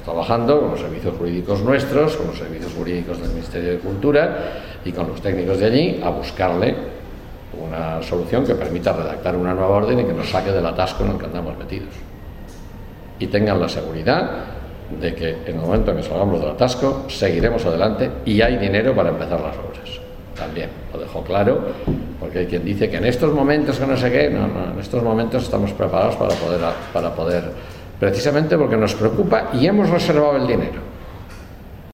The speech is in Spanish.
trabajando con los servicios jurídicos nuestros, con los servicios jurídicos del Ministerio de Cultura y con los técnicos de allí a buscarle una solución que permita redactar una nueva orden y que nos saque del atasco en el que andamos metidos. Y tengan la seguridad de que en el momento en que salgamos del atasco seguiremos adelante y hay dinero para empezar las obras. También lo dejo claro, porque hay quien dice que en estos momentos que no sé qué, no, en estos momentos estamos preparados para poder, precisamente porque nos preocupa y hemos reservado el dinero.